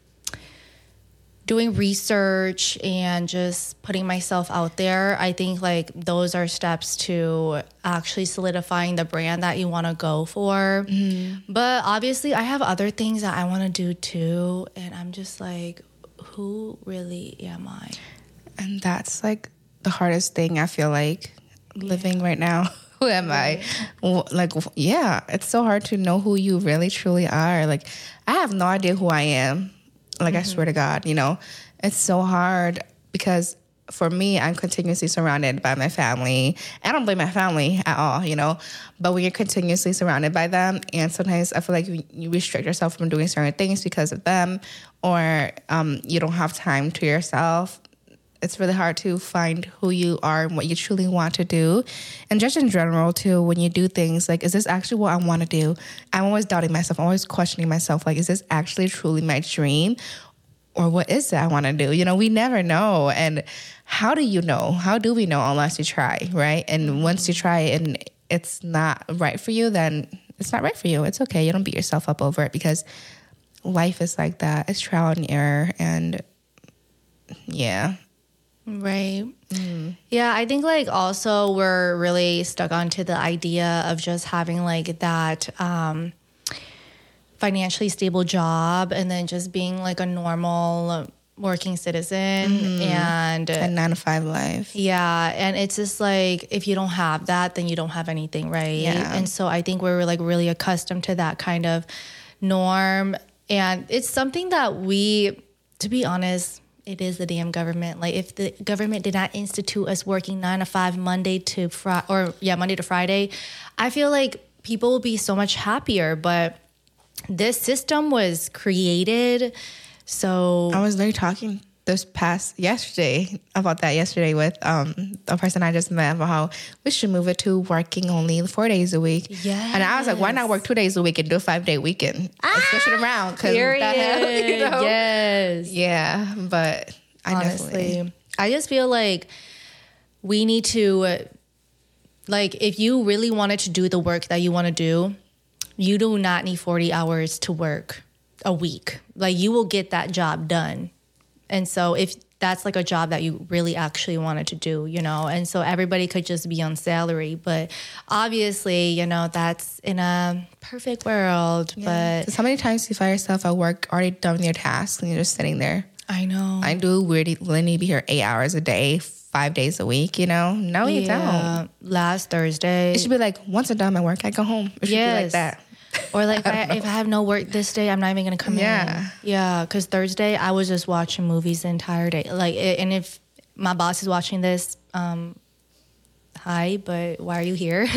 doing research and just putting myself out there. I think like those are steps to actually solidifying the brand that you want to go for. But obviously I have other things that I want to do too. And I'm just like, who really am I? And that's like the hardest thing I feel like living right now. Who am I? Like, yeah, it's so hard to know who you really truly are. Like, I have no idea who I am. Like, I swear to God, you know, it's so hard because for me, I'm continuously surrounded by my family. I don't blame my family at all, you know, but when you're continuously surrounded by them, and sometimes I feel like you restrict yourself from doing certain things because of them, or you don't have time to yourself, it's really hard to find who you are and what you truly want to do. And just in general, too, when you do things, like, is this actually what I want to do? I'm always doubting myself. I'm always questioning myself, like, is this actually truly my dream? Or what is it I want to do? You know, we never know. And how do you know? How do we know unless you try, right? And once you try and it's not right for you, then it's not right for you. It's okay. You don't beat yourself up over it because life is like that. It's trial and error. And yeah. Right. Yeah, I think like also we're really stuck onto the idea of just having like that financially stable job and then just being like a normal working citizen and A 9-to-5 life. Yeah, and it's just like if you don't have that, then you don't have anything, right? Yeah. And so I think we're like really accustomed to that kind of norm, and it's something that we, to be honest, it is the damn government. Like if the government did not institute us working 9 to 5 Monday to Friday, I feel like people will be so much happier. But this system was created, so I was literally talking yesterday with a person I just met about how we should move it to working only 4 days a week. Yes. And I was like, why not work 2 days a week and do a 5-day weekend? Switch it around. Period. You know? Yes. Yeah, but Honestly, I just feel like we need to, like, if you really wanted to do the work that you want to do, you do not need 40 hours to work a week. Like, you will get that job done. And so if that's like a job that you really actually wanted to do, you know, and so everybody could just be on salary. But obviously, you know, that's in a perfect world. Yeah. But so how many times do you find yourself at work already done your tasks and you're just sitting there? I know. I do really need to be here 8 hours a day, 5 days a week, you know? No, you don't. Last Thursday. It should be like, once I'm done my work, I go home. It should be like that. Or like, if I have no work this day, I'm not even going to come in. Yeah, because Thursday, I was just watching movies the entire day. Like, and if my boss is watching this, hi, but why are you here?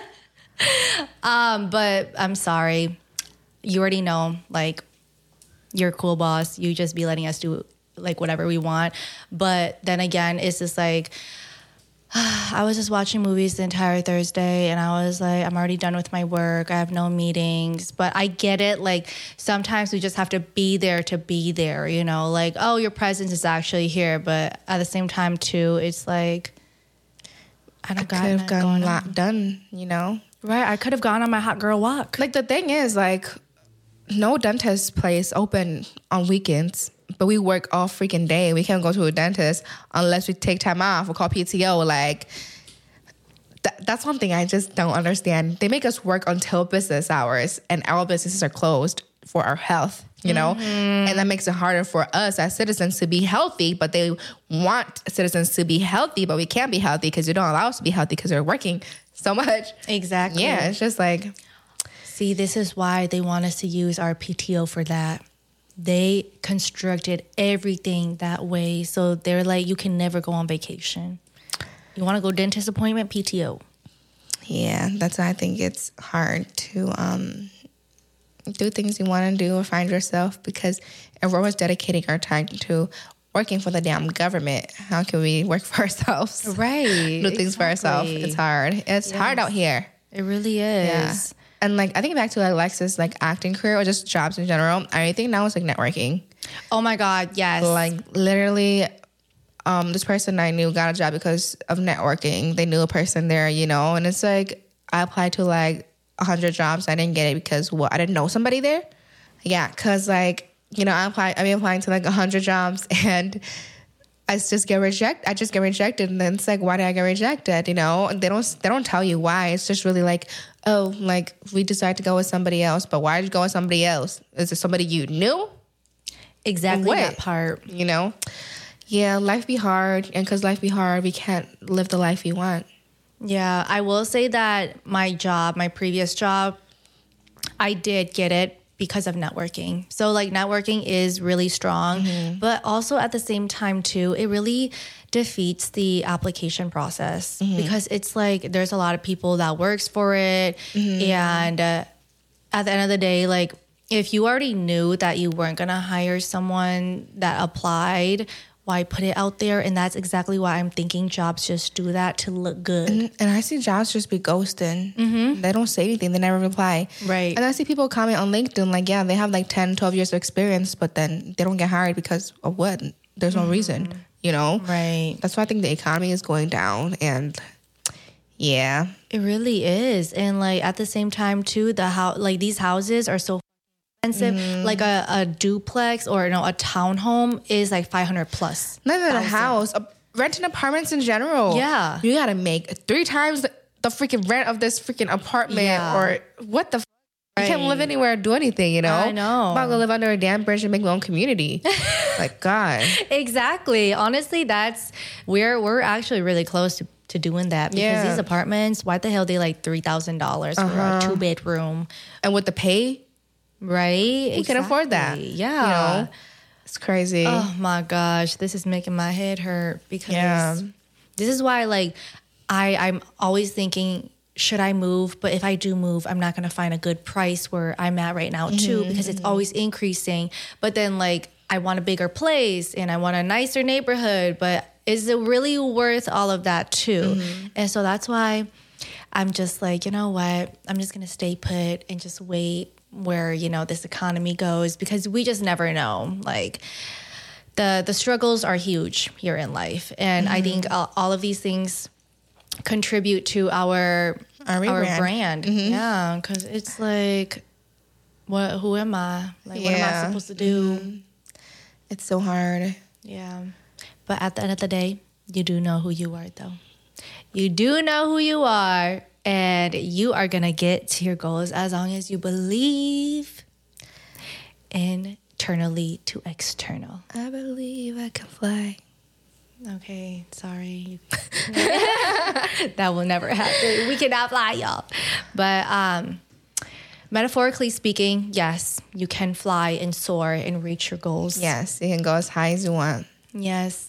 But I'm sorry. You already know, like, you're a cool boss. You just be letting us do, like, whatever we want. But then again, it's just like, I was just watching movies the entire Thursday and I was like, I'm already done with my work. I have no meetings. But I get it. Like, sometimes we just have to be there to be there, you know? Like, oh, your presence is actually here. But at the same time, too, it's like, I could have gotten a lot done, you know? Right. I could have gone on my hot girl walk. Like, the thing is, like, no dentist place open on weekends. But we work all freaking day. We can't go to a dentist unless we take time off or call PTO. Like, that's one thing I just don't understand. They make us work until business hours, and our businesses are closed for our health, you know? And that makes it harder for us as citizens to be healthy, but they want citizens to be healthy, but we can't be healthy because you don't allow us to be healthy because we're working so much. Exactly. Yeah, it's just like... See, this is why they want us to use our PTO for that. They constructed everything that way. So they're like, you can never go on vacation. You want to go dentist appointment, PTO. Yeah, that's why I think it's hard to do things you want to do or find yourself, because if we're always dedicating our time to working for the damn government, how can we work for ourselves? Right. Do things for ourselves. It's hard. It's hard out here. It really is. Yeah. And, like, I think back to, like, Alexis, like, acting career or just jobs in general. I think now it's, like, networking. Oh, my God, yes. Like, literally, this person I knew got a job because of networking. They knew a person there, you know? And it's, like, I applied to, like, 100 jobs. I didn't get it because, I didn't know somebody there? Yeah, because, like, you know, I've been applying to, like, 100 jobs, and I just get rejected. And then it's like, why did I get rejected? You know, they don't tell you why. It's just really like, oh, like, we decided to go with somebody else. But why did you go with somebody else? Is it somebody you knew? Exactly that part. You know? Yeah, life be hard. And because life be hard, we can't live the life we want. Yeah, I will say that my previous job, I did get it because of networking. So, like, networking is really strong, but also at the same time too, it really defeats the application process because it's like there's a lot of people that works for it, and at the end of the day, like, if you already knew that you weren't gonna hire someone that applied, why put it out there? And that's exactly why I'm thinking jobs just do that to look good. And I see jobs just be ghosting. They don't say anything. They never reply. Right. And I see people comment on LinkedIn, like, yeah, they have like 10, 12 years of experience, but then they don't get hired because of what? There's no reason, you know? Right. That's why I think the economy is going down. And yeah. It really is. And, like, at the same time too, these houses are so expensive. Like a duplex or a townhome is like 500 plus. Not even a house, renting apartments in general. Yeah. You gotta make 3 times the freaking rent of this freaking apartment or what the f***. You can't live anywhere or do anything, you know? I know. I'm about to live under a damn bridge and make my own community. Like, God. Exactly. Honestly, we're actually really close to doing that because these apartments, why the hell they like $3,000 for a 2-bedroom? And with the pay, right? Who can afford that? Yeah. You know? It's crazy. Oh my gosh. This is making my head hurt because this is why, like, I'm always thinking, should I move? But if I do move, I'm not going to find a good price where I'm at right now too, because it's always increasing. But then, like, I want a bigger place and I want a nicer neighborhood, but is it really worth all of that too? And so that's why I'm just like, you know what? I'm just going to stay put and just wait where, you know, this economy goes, because we just never know. Like the struggles are huge here in life. And I think all of these things contribute to our brand. Yeah. Cause it's like, who am I? Like, what am I supposed to do? It's so hard. Yeah. But at the end of the day, you do know who you are, though. You do know who you are, and you are going to get to your goals as long as you believe internally to external. I believe I can fly. Okay, sorry. That will never happen. We cannot fly, y'all. But metaphorically speaking, yes, you can fly and soar and reach your goals. Yes, you can go as high as you want. Yes.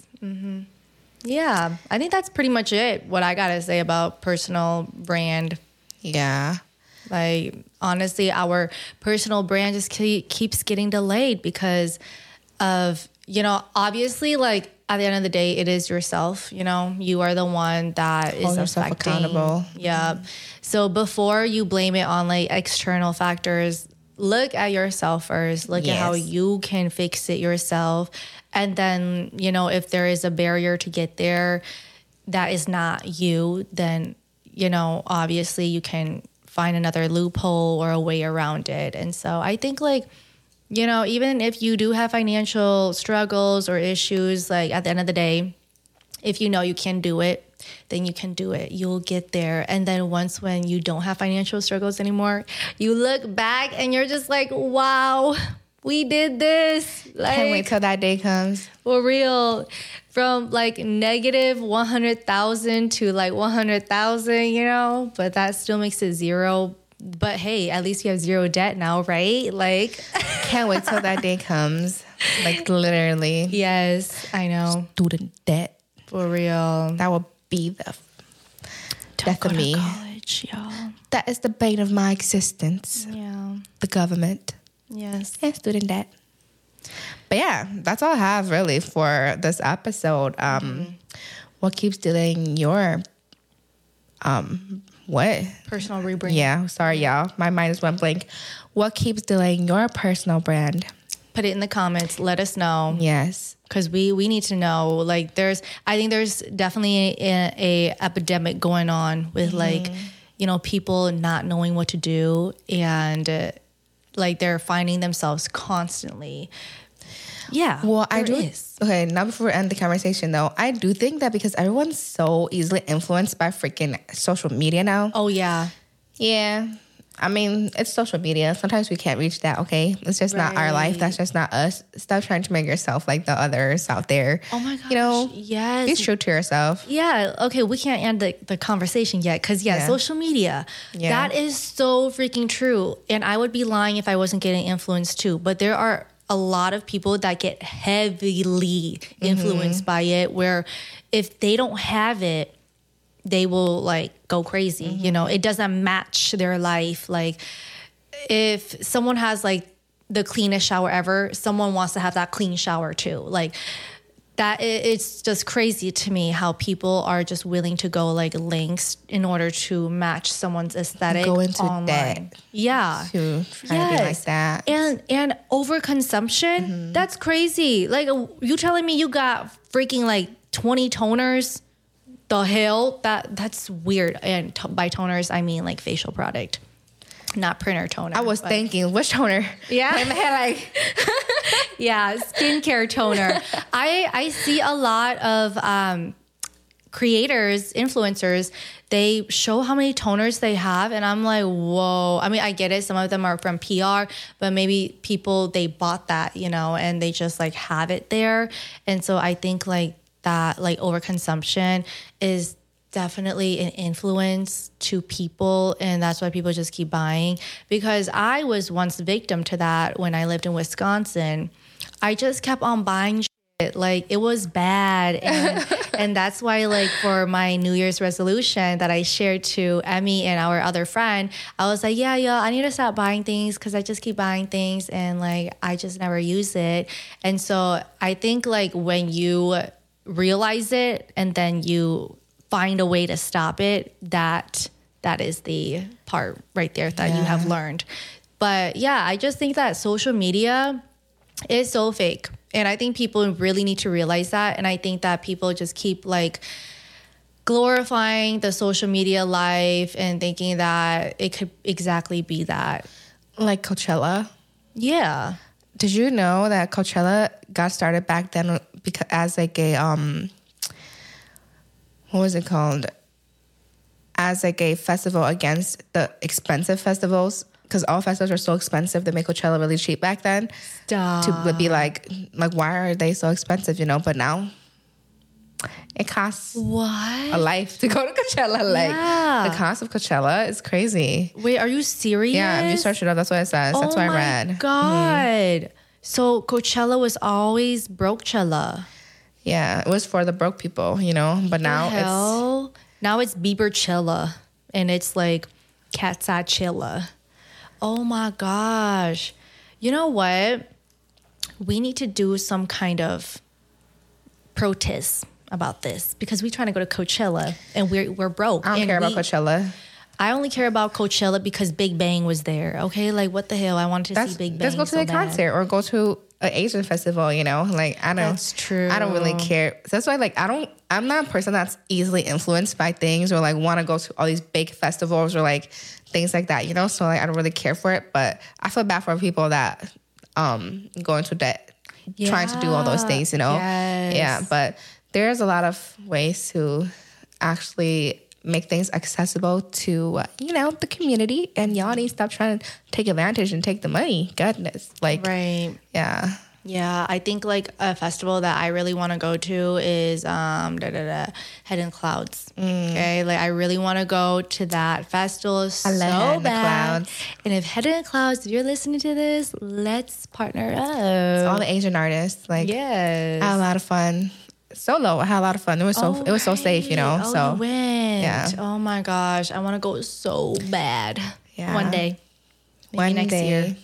Yeah, I think that's pretty much it. What I gotta say about personal brand. Yeah. Like, honestly, our personal brand just keeps getting delayed because of, you know, obviously, like, at the end of the day, it is yourself. You know, you are the one that is yourself affecting. accountable. Yeah. So before you blame it on like external factors, look at yourself first. Look at how you can fix it yourself. And then, you know, if there is a barrier to get there that is not you, then, you know, obviously you can find another loophole or a way around it. And so I think, like, you know, even if you do have financial struggles or issues, like, at the end of the day, if you know you can do it, then you can do it. You'll get there. And then once when you don't have financial struggles anymore, you look back and you're just like, wow, we did this. Like, Can't wait till that day comes. For real. From like negative 100,000 to like 100,000, you know, but that still makes it zero. But hey, at least you have zero debt now, right? Like, Can't wait till that day comes. Like, literally. yes, I know. Student debt. For real. That will be the death of me. College, y'all. That is the bane of my existence. Yeah. The government. Yes. And student debt. But yeah, that's all I have really for this episode. What keeps delaying your what? Personal rebrand. Yeah, sorry y'all. My mind just went blank. What keeps delaying your personal brand? Put it in the comments. Let us know. Yes. Because we need to know. Like, I think there's definitely a epidemic going on with like, you know, people not knowing what to do, and like they're finding themselves constantly. Yeah. Well, I do. Is. Okay, now before we end the conversation though, I do think that because everyone's so easily influenced by freaking social media now. Oh yeah. Yeah. I mean, it's social media. Sometimes we can't reach that, okay? It's just not our life. That's just not us. Stop trying to make yourself like the others out there. Oh my gosh. You know, yes. be true to yourself. Yeah. Okay. We can't end the conversation yet because, yeah, social media. Yeah. That is so freaking true. And I would be lying if I wasn't getting influenced too. But there are a lot of people that get heavily influenced by it, where if they don't have it, they will like go crazy. You know, it doesn't match their life. Like, if someone has like the cleanest shower ever, someone wants to have that clean shower too. Like, that it's just crazy to me how people are just willing to go like lengths in order to match someone's aesthetic. Go into online. debt. Yeah. To try to be like that. And overconsumption, that's crazy. Like, you telling me you got freaking like 20 toners? The hell? That's weird. And by toners, I mean like facial product, not printer toner. I was thinking, which toner? Yeah. In my head, like, yeah, skincare toner. I see a lot of creators, influencers, they show how many toners they have, and I'm like, whoa. I mean, I get it. Some of them are from PR, but maybe people, they bought that, you know, and they just like have it there. And so I think like that, like overconsumption is definitely an influence to people, and that's why people just keep buying. Because I was once victim to that when I lived in Wisconsin. I just kept on buying shit Like it was bad, and that's why like for my New Year's resolution that I shared to Emmy and our other friend, I was like, yeah, I need to stop buying things because I just keep buying things and like I just never use it. And so I think like when you realize it and then you find a way to stop it, that is the part right there that you have learned. But yeah, I just think that social media is so fake. And I think people really need to realize that. And I think that people just keep like glorifying the social media life and thinking that it could exactly be that. Like Coachella. Yeah. Did you know that Coachella got started back then because as like a what was it called? As like a festival against the expensive festivals, because all festivals were so expensive. They made Coachella really cheap back then. Stop. To be like why are they so expensive? You know, but now it costs What? a life to go to Coachella. Like Yeah. the cost of Coachella is crazy. Wait, are you serious? Yeah, if you search it up, that's what it says. That's what I read. Oh my God. So Coachella was always Broachella. Yeah, it was for the broke people, you know. But now it's Now it's Bieberchilla and it's like Catsachilla. Oh my gosh. You know what? We need to do some kind of protest about this because we're trying to go to Coachella and we're broke. I don't And care about Coachella. I only care about Coachella because Big Bang was there. Okay, like what the hell? I wanted to see Big Bang. Let's go to so the bad. concert or go to an Asian festival. You know, like I don't. That's true. I don't really care. So that's why, like, I'm not a person that's easily influenced by things or like want to go to all these big festivals or like things like that. You know, so like I don't really care for it. But I feel bad for people that go into debt trying to do all those things. You know, Yes. yeah. But there's a lot of ways to actually make things accessible to the community, and y'all need to stop trying to take advantage and take the money. Goodness, like Right. yeah. Yeah, I think like a festival that I really want to go to is Head in Clouds. Okay, like I really want to go to that festival so love Head in the bad. Clouds. And if Head in Clouds, if you're listening to this, let's partner up. All the Asian artists, like Yes. I had a lot of fun. Solo, I had a lot of fun. It was so safe, you know. Oh, So you went. yeah. Oh my gosh, I want to go so bad. Yeah. One day. Maybe one next day, year.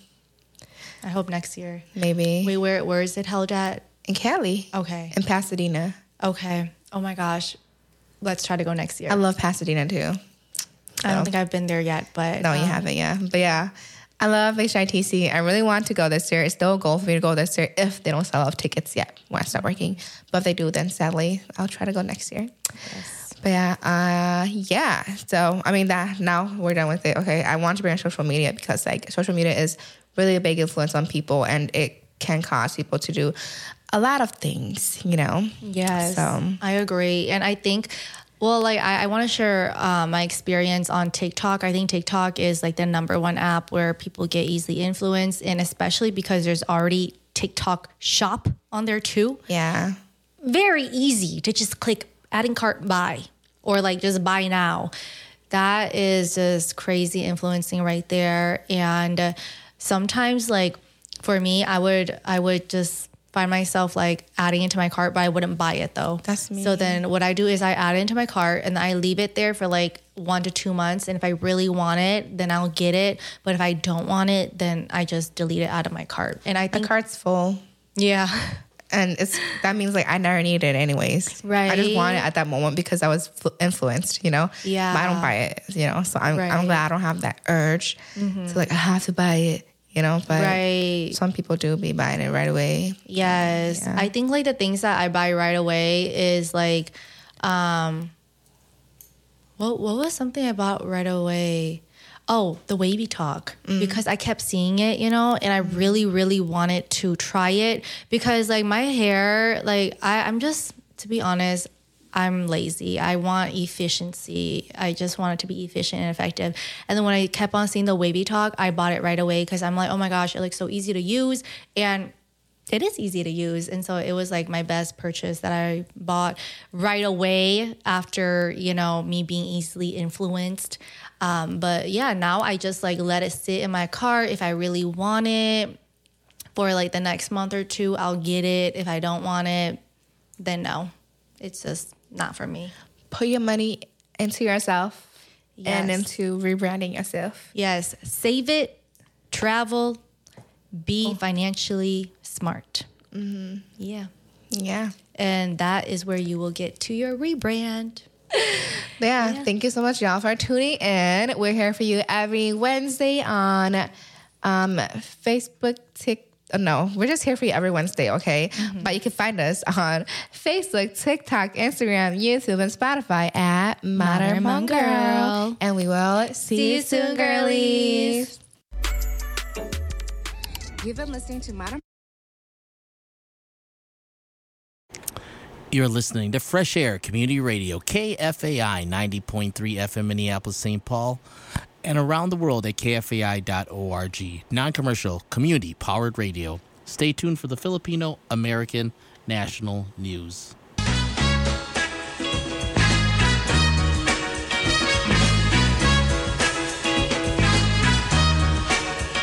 I hope next year. maybe Wait, where is it held at? in Cali, Okay. in Pasadena. Okay. Oh my gosh. Let's try to go next year. I love Pasadena too. I don't think I've been there yet, but No, you haven't, yeah. But yeah, I love HITC. I really want to go this year. It's still a goal for me to go this year if they don't sell off tickets yet when I start working. But if they do, then sadly, I'll try to go next year. Yes. But yeah. So, I mean, that now we're done with it. Okay, I want to bring up social media because, like, social media is really a big influence on people and it can cause people to do a lot of things, you know? Yes, So. I agree. And I think, well, like I want to share my experience on TikTok. I think TikTok is like the #1 app where people get easily influenced, and especially because there's already TikTok shop on there too. Yeah. Very easy to just click adding cart buy or like just buy now. That is just crazy influencing right there. And sometimes like for me, I would just find myself like adding into my cart, but I wouldn't buy it though. That's me. So then what I do is I add it into my cart and I leave it there for like 1 to 2 months. And if I really want it, then I'll get it. But if I don't want it, then I just delete it out of my cart. And I The think, cart's full. yeah. And that means like I never need it anyways. Right. I just want it at that moment because I was influenced, you know? Yeah. But I don't buy it, you know? So I'm Right. glad I don't have that urge to like, I have to buy it, you know? But Right. some people do be buying it right away. Yes. Yeah. I think like the things that I buy right away is like what was something I bought right away? Oh, the Wavy Talk, because I kept seeing it, you know, and I really, really wanted to try it because like my hair, like I'm just, to be honest, I'm lazy. I want efficiency. I just want it to be efficient and effective. And then when I kept on seeing the Wavy Talk, I bought it right away because I'm like, oh my gosh, it looks so easy to use. And it is easy to use. And so it was like my best purchase that I bought right away after, you know, me being easily influenced. But yeah, now I just like let it sit in my cart if I really want it for like the next month or two, I'll get it. If I don't want it, then no. It's just not for me. Put your money into yourself and Yes. into rebranding yourself. Yes, save it, travel, be financially smart. Yeah. Yeah. And that is where you will get to your rebrand. Yeah. Thank you so much, y'all, for tuning in. We're here for you every Wednesday on Facebook, No, we're just here for you every Wednesday, okay? But you can find us on Facebook, TikTok, Instagram, YouTube, and Spotify at Modern Mom Girl. And we will see you soon, girlies. You've been listening to Modern. You're listening to Fresh Air Community Radio, KFAI 90.3 FM Minneapolis, St. Paul, and around the world at kfai.org. Non-commercial, community-powered radio. Stay tuned for the Filipino American National News.